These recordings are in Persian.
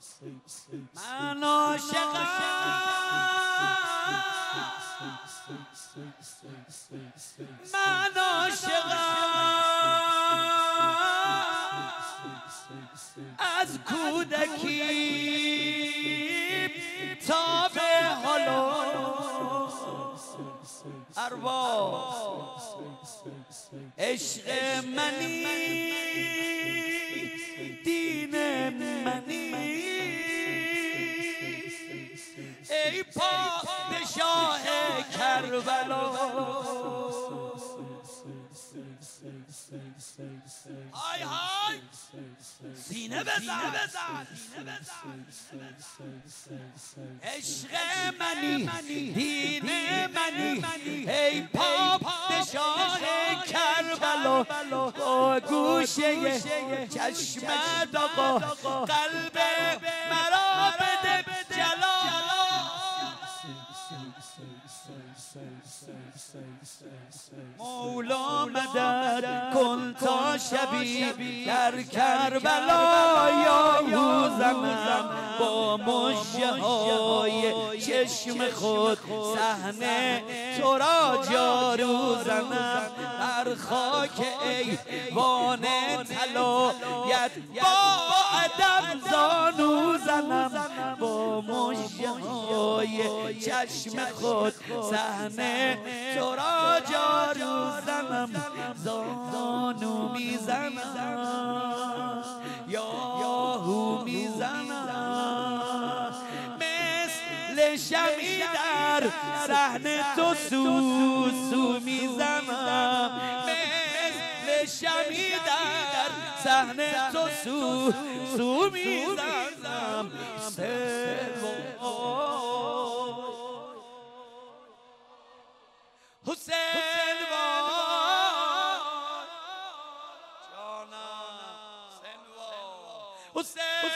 من عاشقم من عاشقم از کودکی تا به حالا ارواح عشق منی دین منی ای پادشاه کربلا های های سینه بزن عشق منی دین منی ای پادشاه کربلا با گوشه چشمت آقا قلب مرا بده جلا مولا مدد کن تا شبی در کربلا یا زنم با مژه های چشم خود صحنه تو را جارو زنم در خاک ایوان طلایت با ادب زانو زنم با مژه های چشم خود صحنه تو را جارو زنم زانو میزنم یاهو میزنم مثل شمعی در صحنه تو سو میزنم مثل شمعی در صحنه تو سو میزنم حسین وای جانم حسین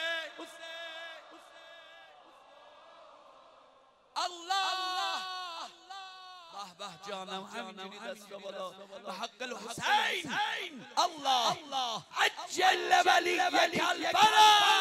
الله به جانم همینجوری دست بالا به حق الحسین الله عجل ولیک الفرج